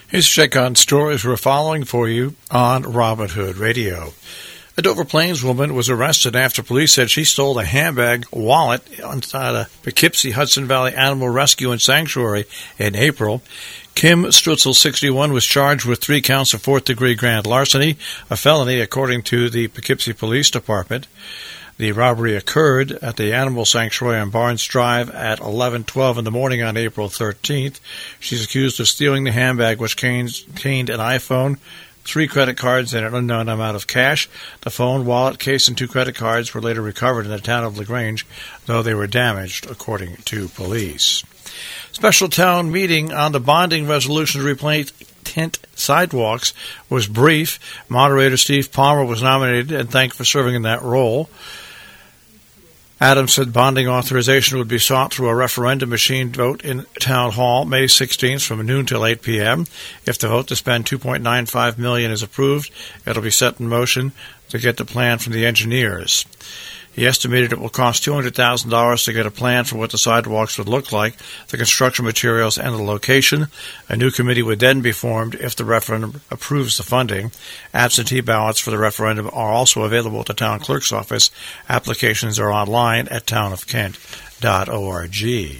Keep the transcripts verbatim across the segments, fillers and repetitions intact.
Here's a check on stories we're following for you on Robin Hood Radio. A Dover Plains woman was arrested after police said she stole a handbag wallet inside a Poughkeepsie Hudson Valley Animal Rescue and Sanctuary in April. Kim Strutzel, sixty-one, was charged with three counts of fourth-degree grand larceny, a felony according to the Poughkeepsie Police Department. The robbery occurred at the Animal Sanctuary on Barnes Drive at eleven twelve in the morning on April thirteenth. She's accused of stealing the handbag, which contained an iPhone, three credit cards, and an unknown amount of cash. The phone, wallet, case, and two credit cards were later recovered in the town of LaGrange, though they were damaged, according to police. Special town meeting on the bonding resolution to replace tent sidewalks was brief. Moderator Steve Palmer was nominated and thanked for serving in that role. Adams said bonding authorization would be sought through a referendum machine vote in Town Hall May sixteenth from noon till eight p.m. If the vote to spend two point nine five million dollars is approved, it will be set in motion to get the plan from the engineers. He estimated it will cost two hundred thousand dollars to get a plan for what the sidewalks would look like, the construction materials, and the location. A new committee would then be formed if the referendum approves the funding. Absentee ballots for the referendum are also available at the town clerk's office. Applications are online at town of kent dot org.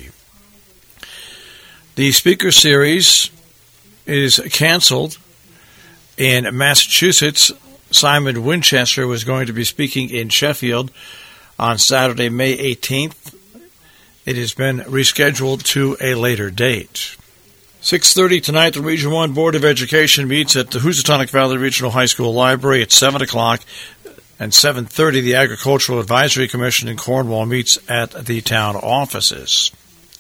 The speaker series is canceled in Massachusetts. Simon Winchester was going to be speaking in Sheffield on Saturday, May eighteenth. It has been rescheduled to a later date. six thirty tonight, the Region one Board of Education meets at the Housatonic Valley Regional High School Library at seven o'clock. And seven thirty, the Agricultural Advisory Commission in Cornwall meets at the town offices.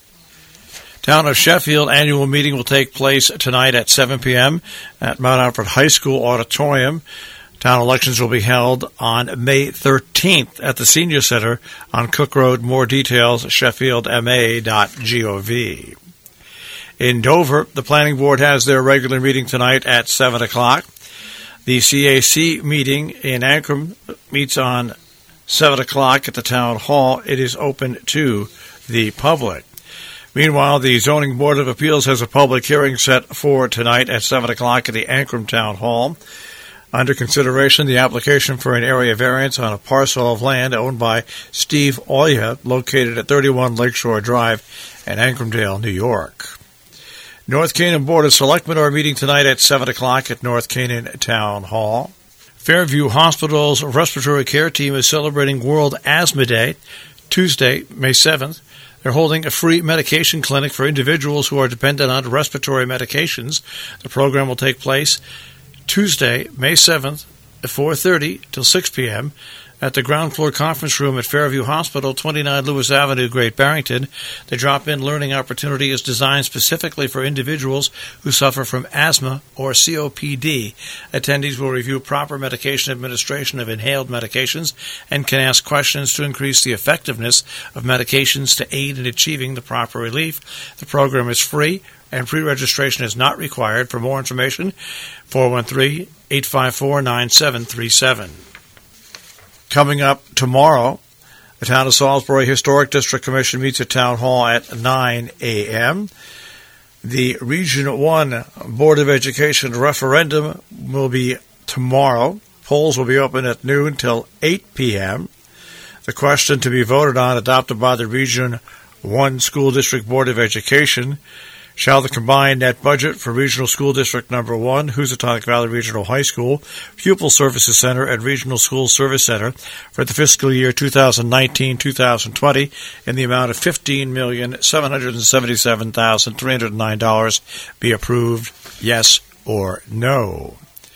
Town of Sheffield annual meeting will take place tonight at seven p.m. at Mount Alfred High School Auditorium. Town elections will be held on May thirteenth at the Senior Center on Cook Road. More details, sheffield m a dot gov. In Dover, the Planning Board has their regular meeting tonight at seven o'clock. The C A C meeting in Ancrum meets on seven o'clock at the Town Hall. It is open to the public. Meanwhile, the Zoning Board of Appeals has a public hearing set for tonight at seven o'clock at the Ancrum Town Hall. Under consideration, the application for an area variance on a parcel of land owned by Steve Oya, located at thirty-one Lakeshore Drive in Ancrumdale, New York. North Canaan Board of Selectmen are meeting tonight at seven o'clock at North Canaan Town Hall. Fairview Hospital's respiratory care team is celebrating World Asthma Day, Tuesday, May seventh. They're holding a free medication clinic for individuals who are dependent on respiratory medications. The program will take place Tuesday, May seventh, at four thirty till six p.m. at the ground floor conference room at Fairview Hospital, twenty-nine Lewis Avenue, Great Barrington. The drop-in learning opportunity is designed specifically for individuals who suffer from asthma or C O P D. Attendees will review proper medication administration of inhaled medications and can ask questions to increase the effectiveness of medications to aid in achieving the proper relief. The program is free and pre-registration is not required. For more information, four one three, eight five four, nine seven three seven. Coming up tomorrow, the Town of Salisbury Historic District Commission meets at Town Hall at nine a.m. The Region one Board of Education referendum will be tomorrow. Polls will be open at noon till eight p.m. The question to be voted on, adopted by the Region one School District Board of Education: shall the combined net budget for Regional School District Number one, Housatonic Valley Regional High School, Pupil Services Center, and Regional School Service Center for the fiscal year twenty nineteen to twenty twenty in the amount of fifteen million, seven hundred seventy-seven thousand, three hundred nine dollars be approved, yes or no?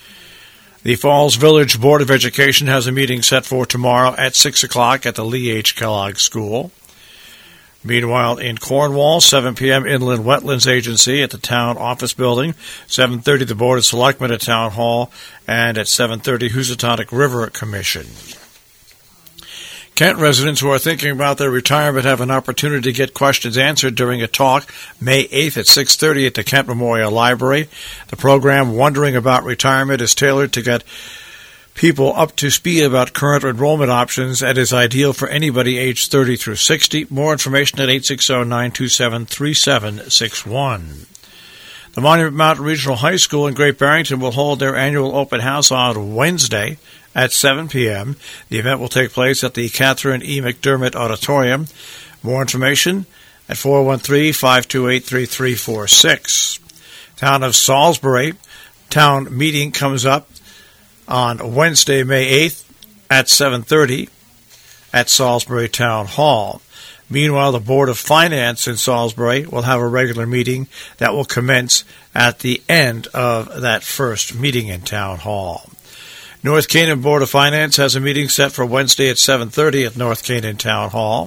The Falls Village Board of Education has a meeting set for tomorrow at six o'clock at the Lee H. Kellogg School. Meanwhile, in Cornwall, seven p.m. Inland Wetlands Agency at the Town Office Building, seven thirty the Board of Selectmen at Town Hall, and at seven thirty Housatonic River Commission. Kent residents who are thinking about their retirement have an opportunity to get questions answered during a talk May eighth at six thirty at the Kent Memorial Library. The program, Wondering About Retirement, is tailored to get people up to speed about current enrollment options and is ideal for anybody aged thirty through sixty. More information at eight six zero, nine two seven, three seven six one. The Monument Mountain Regional High School in Great Barrington will hold their annual open house on Wednesday at seven p.m. The event will take place at the Catherine E. McDermott Auditorium. More information at four one three, five two eight, three three four six. Town of Salisbury town meeting comes up on Wednesday, May eighth at seven thirty at Salisbury Town Hall. Meanwhile, the Board of Finance in Salisbury will have a regular meeting that will commence at the end of that first meeting in Town Hall. North Canaan Board of Finance has a meeting set for Wednesday at seven thirty at North Canaan Town Hall.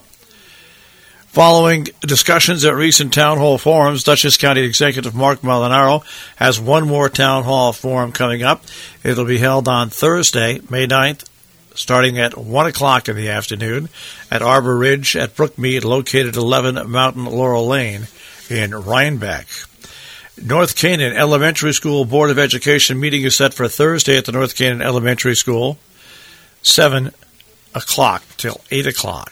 Following discussions at recent Town Hall forums, Dutchess County Executive Mark Molinaro has one more Town Hall forum coming up. It will be held on Thursday, May ninth, starting at one o'clock in the afternoon at Arbor Ridge at Brookmead, located eleven Mountain Laurel Lane in Rhinebeck. North Canaan Elementary School Board of Education meeting is set for Thursday at the North Canaan Elementary School, seven o'clock till eight o'clock.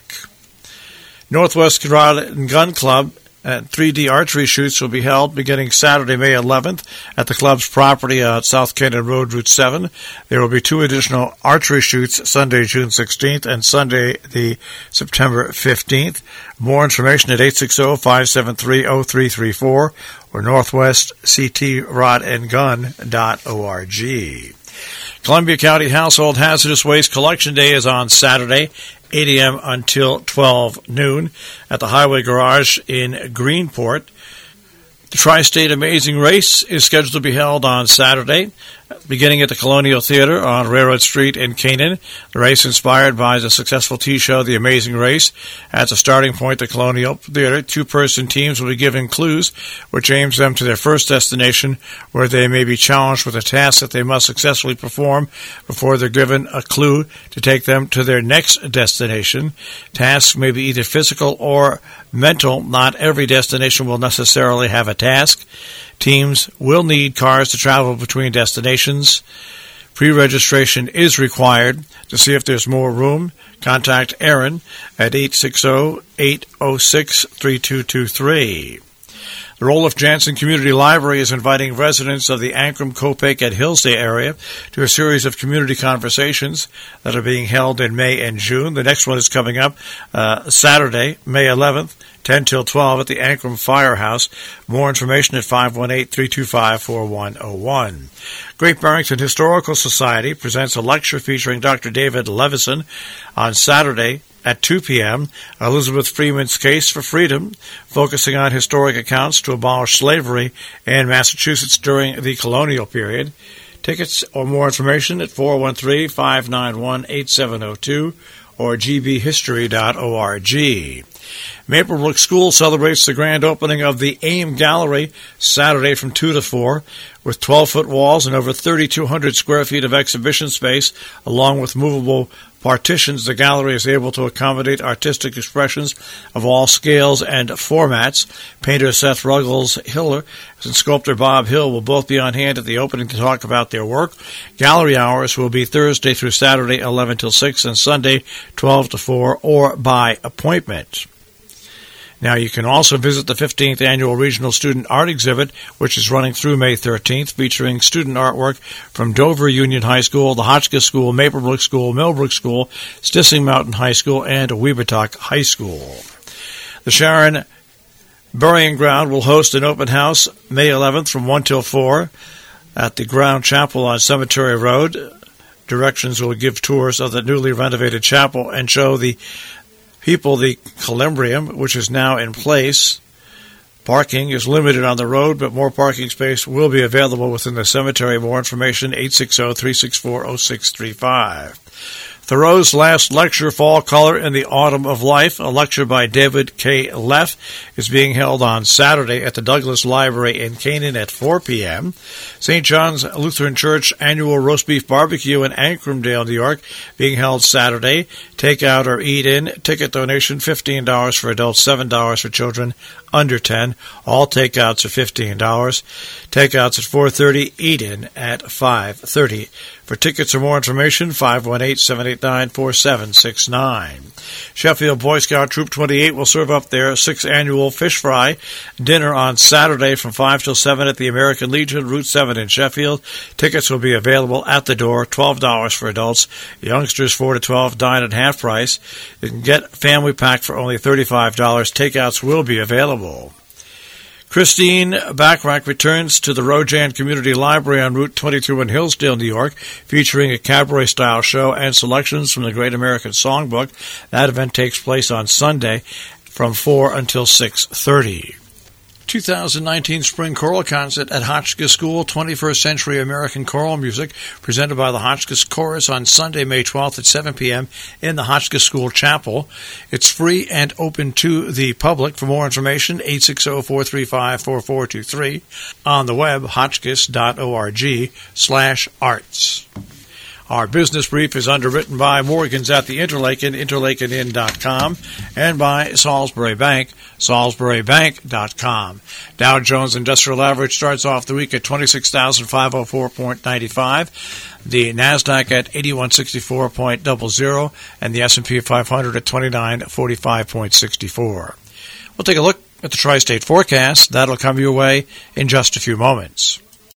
Northwest Rod and Gun Club and three D archery shoots will be held beginning Saturday, May eleventh at the club's property at South Canaan Road, Route seven. There will be two additional archery shoots Sunday, June sixteenth and Sunday, the September fifteenth. More information at eight six zero, five seven three, zero three three four or northwest c t rod and gun dot org. Columbia County Household Hazardous Waste Collection Day is on Saturday, eight a.m. until twelve noon at the Highway Garage in Greenport. The Tri-State Amazing Race is scheduled to be held on Saturday, beginning at the Colonial Theater on Railroad Street in Canaan. The race, inspired by the successful T-show The Amazing Race, at the starting point, the Colonial Theater, two-person teams will be given clues, which aims them to their first destination, where they may be challenged with a task that they must successfully perform before they're given a clue to take them to their next destination. Tasks may be either physical or mental. Not every destination will necessarily have a task. Teams will need cars to travel between destinations. Pre-registration is required. To see if there's more room, contact Aaron at eight six zero, eight zero six, three two two three. The Roloff Jansen Community Library is inviting residents of the Ankrum, Copake, and Hillsday area to a series of community conversations that are being held in May and June. The next one is coming up uh, Saturday, May eleventh, ten till twelve at the Ankrum Firehouse. More information at five one eight, three two five, four one zero one. Great Barrington Historical Society presents a lecture featuring Doctor David Levison on Saturday at two p.m., Elizabeth Freeman's Case for Freedom, focusing on historic accounts to abolish slavery in Massachusetts during the colonial period. Tickets or more information at four one three, five nine one, eight seven zero two or g b history dot org. Maplebrook School celebrates the grand opening of the AIM Gallery Saturday from two to four. With twelve-foot walls and over thirty-two hundred square feet of exhibition space, along with movable partitions, the gallery is able to accommodate artistic expressions of all scales and formats. Painter Seth Ruggles Hiller and sculptor Bob Hill will both be on hand at the opening to talk about their work. Gallery hours will be Thursday through Saturday, eleven till six, and Sunday, twelve to four, or by appointment. Now, you can also visit the fifteenth Annual Regional Student Art Exhibit, which is running through May thirteenth, featuring student artwork from Dover Union High School, the Hotchkiss School, Maplebrook School, Millbrook School, Stissing Mountain High School, and Webertock High School. The Sharon Burying Ground will host an open house May eleventh from one till four at the Ground Chapel on Cemetery Road. Directions will give tours of the newly renovated chapel and show the people the columbarium, which is now in place. Parking is limited on the road, but more parking space will be available within the cemetery. More information, eight six zero, three six four, zero six three five. Thoreau's last lecture, Fall Color in the Autumn of Life, a lecture by David K. Leff, is being held on Saturday at the Douglas Library in Canaan at four p.m. Saint John's Lutheran Church annual roast beef barbecue in Ancrumdale, New York, being held Saturday. Take out or eat in. Ticket donation fifteen dollars for adults, seven dollars for children under ten. All takeouts are fifteen dollars. Takeouts at four thirty, eat-in at five thirty. For tickets or more information, five one eight, seven eight nine, four seven six nine. Sheffield Boy Scout Troop twenty-eight will serve up their sixth annual fish fry dinner on Saturday from five till seven at the American Legion, Route seven in Sheffield. Tickets will be available at the door, twelve dollars for adults. Youngsters four to twelve dine at half price. You can get family pack for only thirty-five dollars. Takeouts will be available. Christine Backrack returns to the Rojan Community Library on Route twenty-two in Hillsdale, New York, featuring a cabaret-style show and selections from the Great American Songbook. That event takes place on Sunday from four until six thirty. twenty nineteen Spring Choral Concert at Hotchkiss School, twenty-first Century American Choral Music, presented by the Hotchkiss Chorus on Sunday, May twelfth at seven p.m. in the Hotchkiss School Chapel. It's free and open to the public. For more information, eight six zero, four three five, four four two three. On the web, hotchkiss dot org slash arts. Our business brief is underwritten by Morgan's at the Interlaken, interlaken inn dot com, and by Salisbury Bank, salisbury bank dot com. Dow Jones Industrial Average starts off the week at twenty-six thousand five hundred four point nine five, the NASDAQ at eighty-one sixty-four point zero zero, and the S and P five hundred at twenty-nine forty-five point six four. We'll take a look at the tri-state forecast. That'll come your way in just a few moments.